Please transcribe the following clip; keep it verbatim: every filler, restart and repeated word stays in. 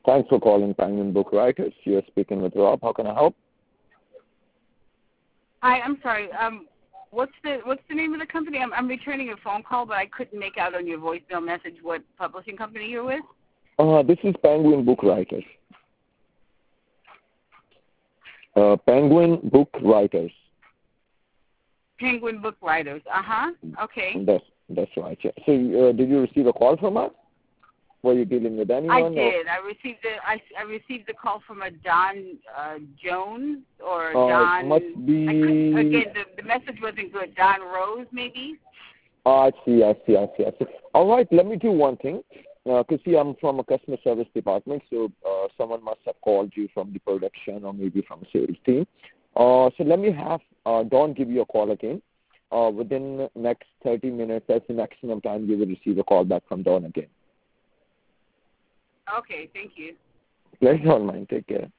Thanks for calling Penguin Book Writers. You're speaking with Rob. How can I help? Hi, I'm sorry. Um, what's the what's the name of the company? I'm, I'm returning a phone call, but I couldn't make out on your voicemail message what publishing company you're with. Uh, this is Penguin Book Writers. Uh, Penguin Book Writers. Penguin Book Writers. Uh huh. Okay. That's that's right. Yeah. So, uh, did you receive a call from us? Were you dealing with anyone? I did. Or? I received a I, I received a call from a Don uh, Jones or Uh, Don. must be. I again, the, the message wasn't good. Don Rose, maybe. Oh, I see. I see. I see. I see. All right. Let me do one thing. Because uh, see, I'm from a customer service department, so uh, someone must have called you from the production or maybe from a sales team. Uh, so let me have uh, Don give you a call again. Uh, within the next thirty minutes, that's the maximum time you will receive a call back from Don again. Okay, thank you. Pleasure on mine. Take care.